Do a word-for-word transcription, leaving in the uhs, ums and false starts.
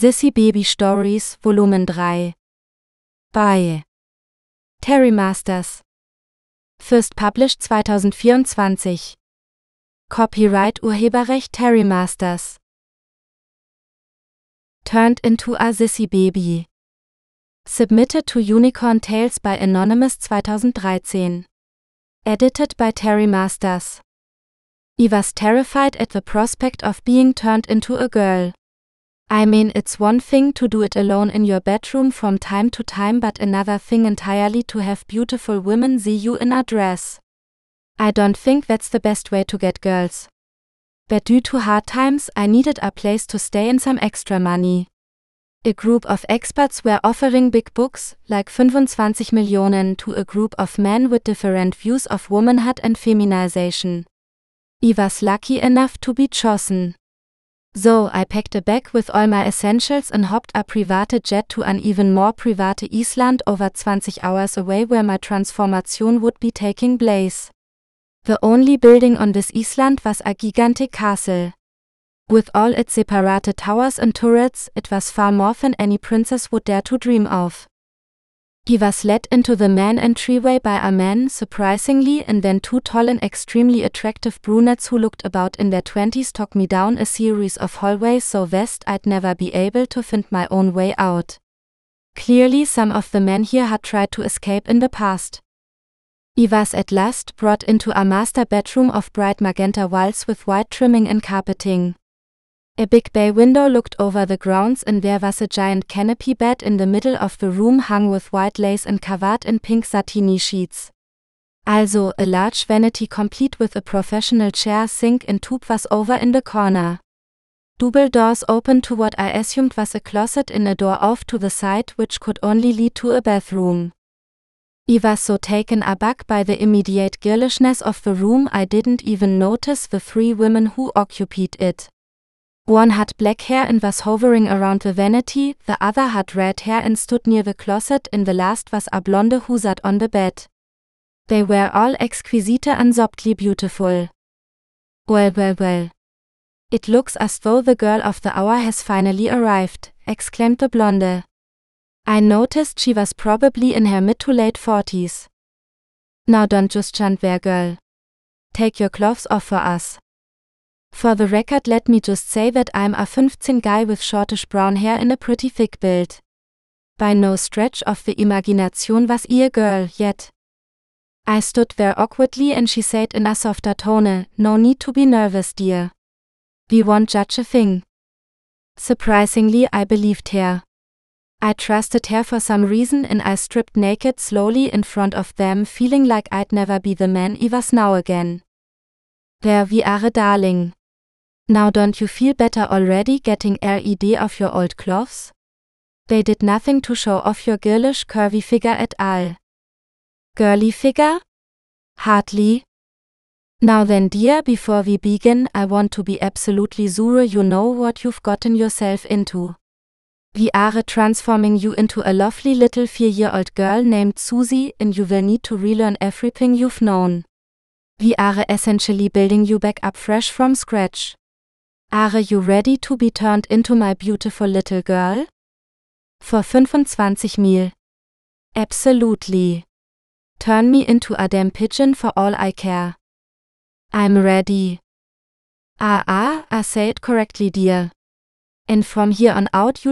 Sissy Baby Stories, Volumen drei. By Terry Masters. First published zwanzig vierundzwanzig. Copyright Urheberrecht Terry Masters. Turned into a Sissy Baby. Submitted to Unicorn Tales by Anonymous twenty thirteen. Edited by Terry Masters. I was terrified at the prospect of being turned into a girl. I mean, it's one thing to do it alone in your bedroom from time to time, but another thing entirely to have beautiful women see you in a dress. I don't think that's the best way to get girls. But due to hard times, I needed a place to stay and some extra money. A group of experts were offering big books, like twenty-five Millionen, to a group of men with different views of womanhood and feminization. I was lucky enough to be chosen. So I packed a bag with all my essentials and hopped a private jet to an even more private Island over twenty hours away where my transformation would be taking place. The only building on this island was a gigantic castle. With all its separate towers and turrets, it was far more than any princess would dare to dream of. He was led into the main entryway by a man, surprisingly, and then two tall and extremely attractive brunettes who looked about in their twenties took me down a series of hallways so vast I'd never be able to find my own way out. Clearly some of the men here had tried to escape in the past. I was at last brought into a master bedroom of bright magenta walls with white trimming and carpeting. A big bay window looked over the grounds and there was a giant canopy bed in the middle of the room hung with white lace and covered in pink satiny sheets. Also, a large vanity complete with a professional chair, sink and tube was over in the corner. Double doors opened to what I assumed was a closet and a door off to the side which could only lead to a bathroom. I was so taken aback by the immediate girlishness of the room I didn't even notice the three women who occupied it. One had black hair and was hovering around the vanity, the other had red hair and stood near the closet, and the last was a blonde who sat on the bed. They were all exquisite and softly beautiful. Well, well, well. It looks as though the girl of the hour has finally arrived, exclaimed the blonde. I noticed she was probably in her mid to late forties. Now don't just stand there, girl. Take your clothes off for us. For the record, let me just say that I'm a fifteen guy with shortish brown hair and a pretty thick build. By no stretch of the imagination was I a girl yet. I stood there awkwardly and she said in a softer tone, "No need to be nervous, dear. We won't judge a thing." Surprisingly, I believed her. I trusted her for some reason and I stripped naked slowly in front of them, feeling like I'd never be the man I was now again. There we are, darling. Now don't you feel better already getting rid of your old clothes? They did nothing to show off your girlish curvy figure at all. Girly figure? Hardly. Now then, dear, before we begin, I want to be absolutely sure you know what you've gotten yourself into. We are transforming you into a lovely little four-year-old girl named Susie, and you will need to relearn everything you've known. We are essentially building you back up fresh from scratch. Are you ready to be turned into my beautiful little girl? For twenty-five mil. Absolutely. Turn me into a damn pigeon for all I care. I'm ready. Ah ah, I say it correctly, dear. And from here on out you